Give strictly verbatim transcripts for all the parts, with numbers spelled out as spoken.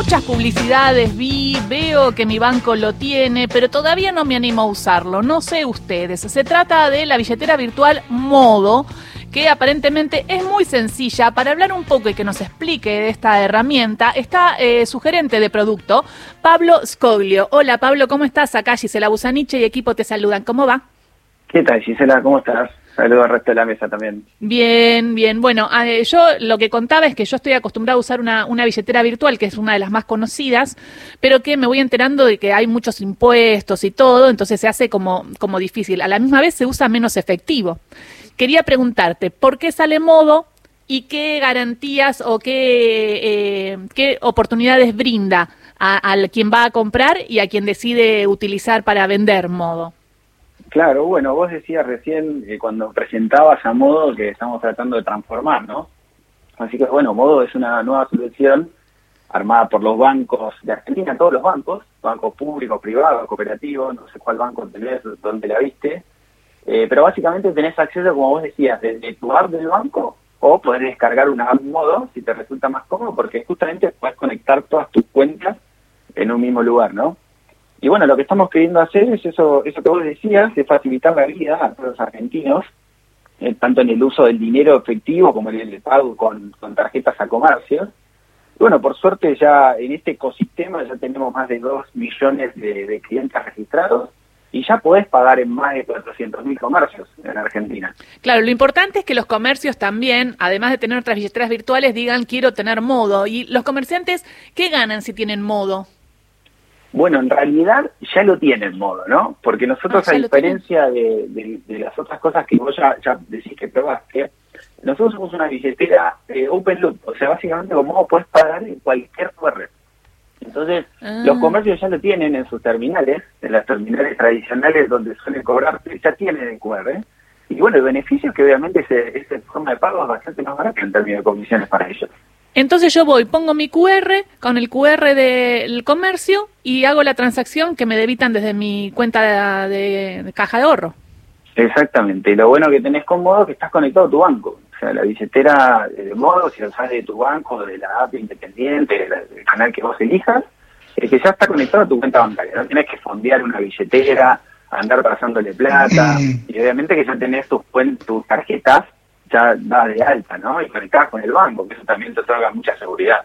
muchas publicidades vi, veo que mi banco lo tiene, pero todavía no me animo a usarlo. No sé ustedes. Se trata de la billetera virtual Modo, que aparentemente es muy sencilla. Para hablar un poco y que nos explique de esta herramienta, está eh, su gerente de producto, Pablo Scoglio. Hola Pablo, ¿cómo estás? Acá Gisela Busaniche y equipo te saludan. ¿Cómo va? ¿Qué tal, Gisela? ¿Cómo estás? Saludos al resto de la mesa también. Bien, bien. Bueno, eh, yo lo que contaba es que yo estoy acostumbrada a usar una, una billetera virtual, que es una de las más conocidas, pero que me voy enterando de que hay muchos impuestos y todo, entonces se hace como, como difícil. A la misma vez se usa menos efectivo. Quería preguntarte, ¿por qué sale Modo y qué garantías o qué, eh, qué oportunidades brinda a, a quien va a comprar y a quien decide utilizar para vender Modo? Claro, bueno, vos decías recién eh, cuando presentabas a Modo que estamos tratando de transformar, ¿no? Así que bueno, Modo es una nueva solución armada por los bancos de Argentina, todos los bancos, bancos públicos, privados, cooperativos, no sé cuál banco tenés, dónde la viste, eh, pero básicamente tenés acceso, como vos decías, desde tu app del banco o podés descargar una app Modo si te resulta más cómodo, porque justamente podés conectar todas tus cuentas en un mismo lugar, ¿no? Y bueno, lo que estamos queriendo hacer es eso eso que vos decías, es facilitar la vida a todos los argentinos, eh, tanto en el uso del dinero efectivo como en el pago con, con tarjetas a comercios. Y bueno, por suerte ya en este ecosistema ya tenemos más de dos millones de, de clientes registrados y ya podés pagar en más de cuatrocientos mil comercios en Argentina. Claro, lo importante es que los comercios también, además de tener otras billeteras virtuales, digan quiero tener Modo. ¿Y los comerciantes qué ganan si tienen Modo? Bueno, en realidad ya lo tienen Modo, ¿no? Porque nosotros, ah, a diferencia de, de, de las otras cosas que vos ya, ya decís que probaste, nosotros somos una billetera eh, open loop, o sea, básicamente con Modo podés pagar en cualquier Q R. Entonces, ah. los comercios ya lo tienen en sus terminales, en las terminales tradicionales donde suelen cobrar, ya tienen el Q R. Y bueno, el beneficio es que obviamente ese, esa forma de pago es bastante más barata en términos de comisiones para ellos. Entonces yo voy, pongo mi Q R con el Q R del comercio y hago la transacción que me debitan desde mi cuenta de, de, de caja de ahorro. Exactamente, y lo bueno que tenés con Modo es que estás conectado a tu banco. O sea, la billetera de Modo, si lo usás de tu banco, de la app independiente, del canal que vos elijas, es que ya está conectado a tu cuenta bancaria. No tenés que fondear una billetera, andar pasándole plata, y obviamente que ya tenés tus, tus tarjetas ya da de alta, ¿no? Y conectadas con el banco, que eso también te otorga mucha seguridad.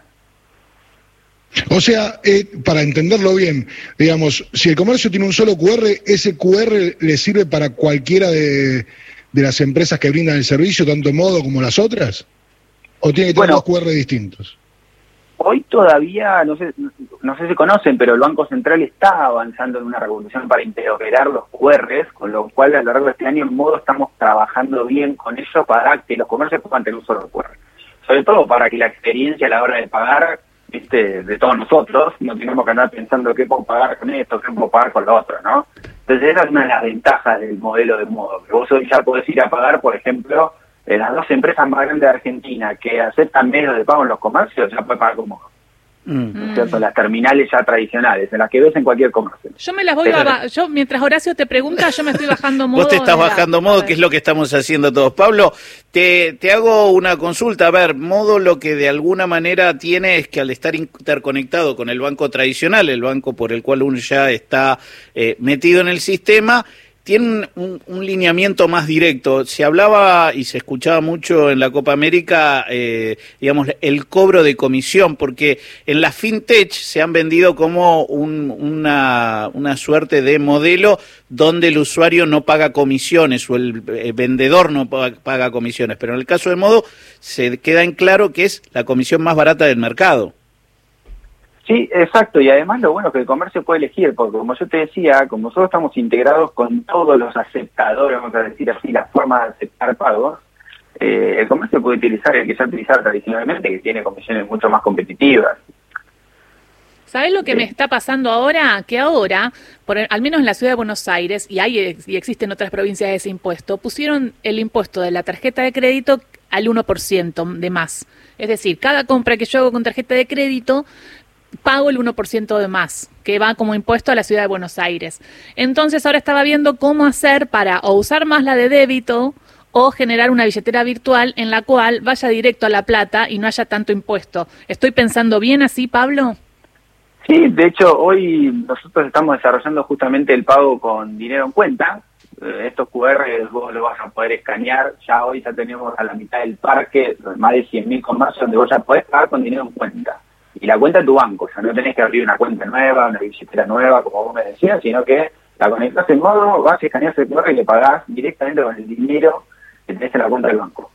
O sea, eh, para entenderlo bien, digamos, si el comercio tiene un solo Q R, ¿ese Q R le sirve para cualquiera de, de las empresas que brindan el servicio, tanto Modo como las otras? ¿O tiene que tener bueno, dos Q R distintos? Hoy todavía, no sé no sé si conocen, pero el Banco Central está avanzando en una revolución para interoperar los Q Rs, con lo cual a lo largo de este año en Modo estamos trabajando bien con eso para que los comercios puedan tener un solo Q R. Sobre todo para que la experiencia a la hora de pagar, viste, de todos nosotros, no tenemos que andar pensando qué puedo pagar con esto, qué puedo pagar con lo otro, ¿no? Entonces esa es una de las ventajas del modelo de Modo, que vos hoy ya podés ir a pagar, por ejemplo, de las dos empresas más grandes de Argentina que aceptan medios de pago en los comercios, ya puede pagar con Modo. Mm. ¿No es cierto? Las terminales ya tradicionales, en las que ves en cualquier comercio. Yo me las voy Pero, a... Yo, mientras Horacio te pregunta, yo me estoy bajando Modo. Vos te estás bajando la... Modo, que es lo que estamos haciendo todos. Pablo, te, te hago una consulta. A ver, Modo lo que de alguna manera tiene es que al estar interconectado con el banco tradicional, el banco por el cual uno ya está eh, metido en el sistema, tienen un, un lineamiento más directo. Se hablaba y se escuchaba mucho en la Copa América, eh, digamos, el cobro de comisión, porque en la FinTech se han vendido como un, una, una suerte de modelo donde el usuario no paga comisiones o el eh, vendedor no paga, paga comisiones, pero en el caso de Modo se queda en claro que es la comisión más barata del mercado. Sí, exacto, y además lo bueno es que el comercio puede elegir, porque como yo te decía, como nosotros estamos integrados con todos los aceptadores, vamos a decir así, las formas de aceptar pagos, eh, el comercio puede utilizar el que ya utilizaba tradicionalmente, que tiene comisiones mucho más competitivas. ¿Sabés lo que sí. me está pasando ahora? Que ahora, por, al menos en la ciudad de Buenos Aires, y hay y existen otras provincias de ese impuesto, pusieron el impuesto de la tarjeta de crédito al uno por ciento de más. Es decir, cada compra que yo hago con tarjeta de crédito, pago el uno por ciento de más, que va como impuesto a la ciudad de Buenos Aires. Entonces ahora estaba viendo cómo hacer para o usar más la de débito o generar una billetera virtual en la cual vaya directo a la plata y no haya tanto impuesto. ¿Estoy pensando bien así, Pablo? Sí, de hecho, hoy nosotros estamos desarrollando justamente el pago con dinero en cuenta. Eh, estos cu erre vos lo vas a poder escanear. Ya hoy ya tenemos a la mitad del parque, más de cien mil comercios, donde vos ya podés pagar con dinero en cuenta. Y la cuenta es tu banco, o sea, no tenés que abrir una cuenta nueva, una billetera nueva, como vos me decías, sino que la conectás en modo, vas a escanear ese cu erre y le pagás directamente con el dinero que tenés en la cuenta del banco.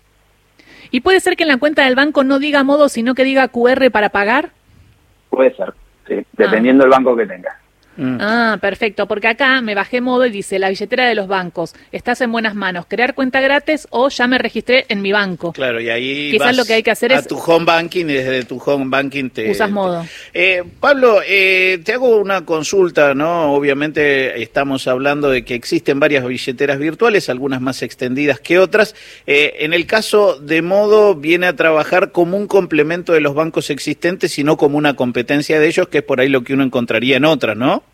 ¿Y puede ser que en la cuenta del banco no diga modo, sino que diga cu erre para pagar? Puede ser, sí, dependiendo ah. del banco que tengas. Mm. Ah, perfecto, porque acá me bajé modo y dice, la billetera de los bancos, estás en buenas manos, crear cuenta gratis o ya me registré en mi banco. Claro, y ahí quizás vas lo que hay que hacer a es tu home banking y desde tu home banking te... usas modo. Te... Eh, Pablo, eh, te hago una consulta, ¿no? Obviamente estamos hablando de que existen varias billeteras virtuales, algunas más extendidas que otras. Eh, en el caso de Modo, viene a trabajar como un complemento de los bancos existentes y no como una competencia de ellos, que es por ahí lo que uno encontraría en otras, ¿no?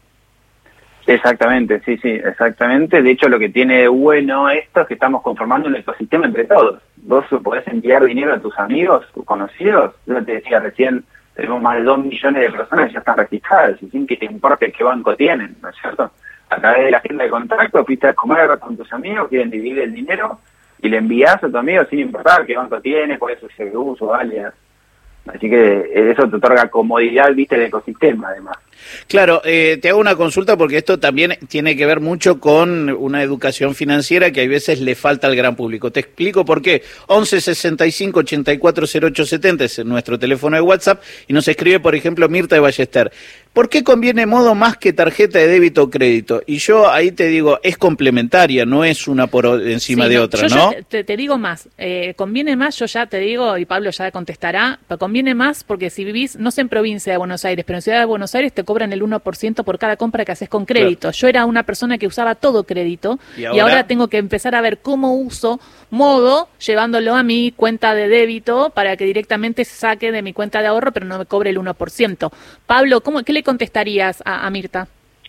Exactamente, sí, sí, exactamente. De hecho, lo que tiene de bueno esto es que estamos conformando un ecosistema entre todos. Vos podés enviar dinero a tus amigos, tus conocidos. Yo te decía recién, tenemos más de dos millones de personas que ya están registradas y sin que te importe qué banco tienen, ¿no es cierto? A través de la agenda de contacto, fuiste a comer con tus amigos, quieren dividir el dinero y le envías a tu amigo sin importar qué banco tiene, cuál es su C B U, su alias. Así que eso te otorga comodidad, viste, del ecosistema, además. Claro, eh, te hago una consulta porque esto también tiene que ver mucho con una educación financiera que a veces le falta al gran público. Te explico por qué. once sesenta y cinco ochenta y cuatro cero ocho setenta es nuestro teléfono de WhatsApp y nos escribe, por ejemplo, Mirta de Ballester. ¿Por qué conviene Modo más que tarjeta de débito o crédito? Y yo ahí te digo, es complementaria, no es una por encima sí, de no, otra, yo ¿no? Ya te, te digo más, eh, conviene más, yo ya te digo, y Pablo ya contestará, pero conviene más porque si vivís, no sé en provincia de Buenos Aires, pero en Ciudad de Buenos Aires te cobran el uno por ciento por cada compra que haces con crédito. Claro. Yo era una persona que usaba todo crédito ¿Y ahora? y ahora tengo que empezar a ver cómo uso Modo, llevándolo a mi cuenta de débito para que directamente se saque de mi cuenta de ahorro, pero no me cobre el uno por ciento. Pablo, ¿cómo, ¿qué le contestarías a, a Mirta?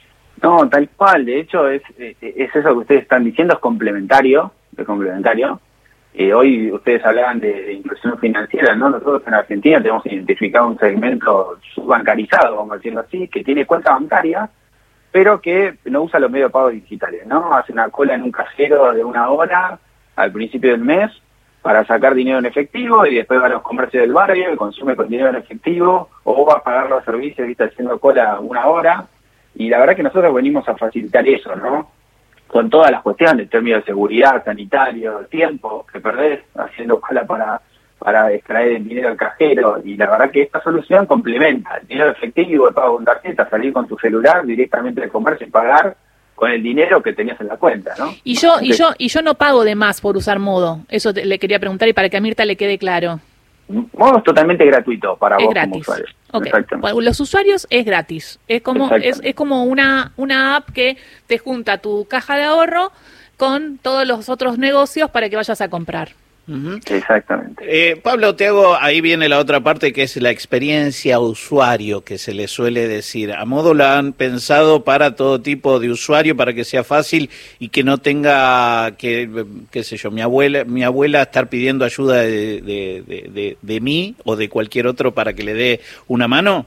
No, tal cual. De hecho, es, es eso que ustedes están diciendo, es complementario, es complementario. Eh, hoy ustedes hablaban de, de inclusión financiera, ¿no? Nosotros en Argentina tenemos identificado un segmento subbancarizado, vamos a decirlo así, que tiene cuenta bancaria, pero que no usa los medios de pago digitales, ¿no? Hace una cola en un cajero de una hora al principio del mes para sacar dinero en efectivo y después va a los comercios del barrio y consume con dinero en efectivo o va a pagar los servicios, ¿viste? Haciendo cola una hora. Y la verdad que nosotros venimos a facilitar eso, ¿no? Con todas las cuestiones, en términos de seguridad, sanitario, tiempo que perdés haciendo cola para, para extraer el dinero del cajero. Y la verdad que esta solución complementa el dinero efectivo, el pago con tarjeta, salir con tu celular directamente del comercio y pagar con el dinero que tenías en la cuenta, ¿no? Y yo, Entonces, y yo, y yo no pago de más por usar Modo. Eso te, le quería preguntar y para que a Mirta le quede claro. Modo es totalmente gratuito para es vos gratis. como usuario. Okay. Para los usuarios es gratis. Es como es, es como una una app que te junta tu caja de ahorro con todos los otros negocios para que vayas a comprar. Uh-huh. Exactamente. Eh, Pablo, te hago, ahí viene la otra parte que es la experiencia usuario que se le suele decir. A Modo la han pensado para todo tipo de usuario, para que sea fácil y que no tenga que, qué sé yo, mi abuela, mi abuela estar pidiendo ayuda de, de, de, de, de mí o de cualquier otro para que le dé una mano.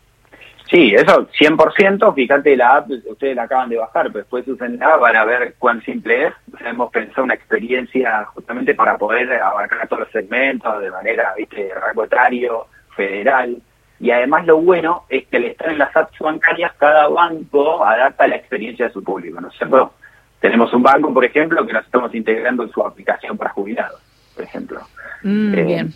Sí, eso, cien por ciento, fíjate la app, ustedes la acaban de bajar, pero después usen la app para ver cuán simple es. O sea, hemos pensado una experiencia justamente para poder abarcar todos los segmentos de manera, viste, rango etario, federal. Y además lo bueno es que al estar en las apps bancarias, cada banco adapta la experiencia de su público, ¿no es cierto? Tenemos un banco, por ejemplo, que nos estamos integrando en su aplicación para jubilados, por ejemplo. Mm, eh, bien.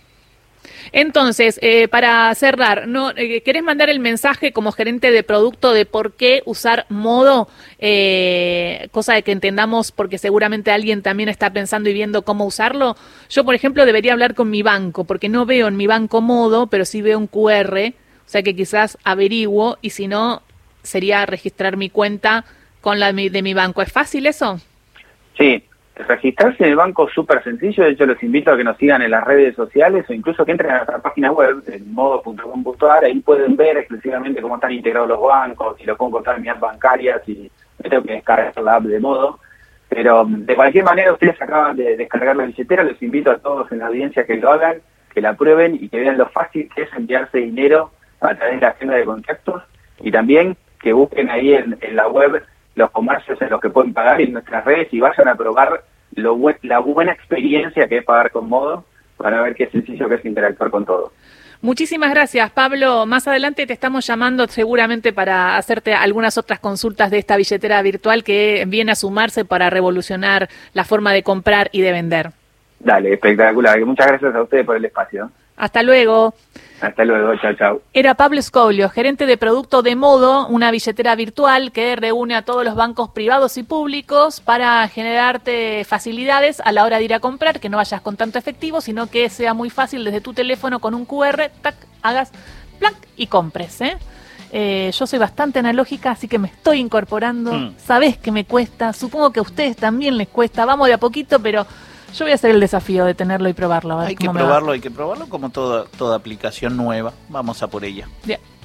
Entonces, eh, para cerrar, ¿no eh, querés mandar el mensaje como gerente de producto de por qué usar Modo? Eh, cosa de que entendamos, porque seguramente alguien también está pensando y viendo cómo usarlo. Yo, por ejemplo, debería hablar con mi banco, porque no veo en mi banco Modo, pero sí veo un cu erre, o sea que quizás averiguo, y si no, sería registrar mi cuenta con la de mi banco. ¿Es fácil eso? Sí. Registrarse en el banco es súper sencillo. De hecho, los invito a que nos sigan en las redes sociales o incluso que entren a nuestra página web, en modo punto com punto a r. Ahí pueden ver exclusivamente cómo están integrados los bancos, si lo puedo encontrar en mi app bancaria, si me tengo que descargar la app de Modo. Pero de cualquier manera, ustedes acaban de descargar la billetera. Los invito a todos en la audiencia que lo hagan, que la prueben y que vean lo fácil que es enviarse dinero a través de la agenda de contactos, y también que busquen ahí en, en la web los comercios en los que pueden pagar y en nuestras redes y vayan a probar lo buen, la buena experiencia que es pagar con Modo, para ver qué sencillo que es interactuar con todo. Muchísimas gracias, Pablo. Más adelante te estamos llamando seguramente para hacerte algunas otras consultas de esta billetera virtual que viene a sumarse para revolucionar la forma de comprar y de vender. Dale, espectacular. Muchas gracias a ustedes por el espacio. Hasta luego. Hasta luego, chao, chao. Era Pablo Scoglio, gerente de producto de Modo, una billetera virtual que reúne a todos los bancos privados y públicos para generarte facilidades a la hora de ir a comprar, que no vayas con tanto efectivo, sino que sea muy fácil desde tu teléfono con un cu erre, tac, hagas plac y compres, ¿eh? Eh, yo soy bastante analógica, así que me estoy incorporando. Mm. Sabés que me cuesta, supongo que a ustedes también les cuesta, vamos de a poquito, pero yo voy a hacer el desafío de tenerlo y probarlo. A ver hay que probarlo, hay que probarlo como toda, toda aplicación nueva. Vamos a por ella. Bien.